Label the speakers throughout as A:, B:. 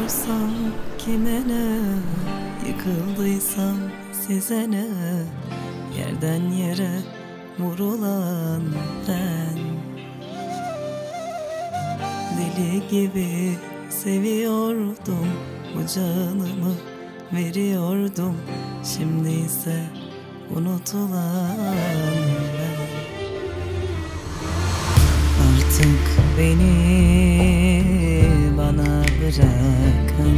A: Ağlıyorsam kime ne, yıkıldıysam size ne? Yerden yere vurulan ben, deli gibi seviyordum, bu canımı veriyordum. Şimdi ise unutulan ben. Artık beni bana bırakın,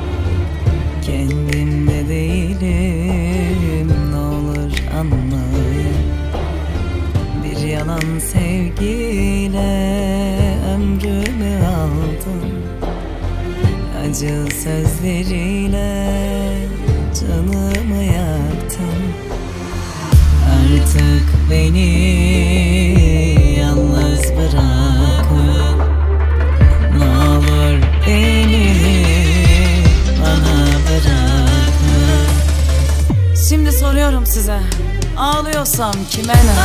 A: kendimde değilim, ne olur anlayın. Bir yalan sevgiyle ömrümü aldın, acı sözleriyle canımı yaktın. Artık beni yalnız bırakın, ne olur beni bana bırakın. Şimdi soruyorum size, ağlıyorsam kime ne?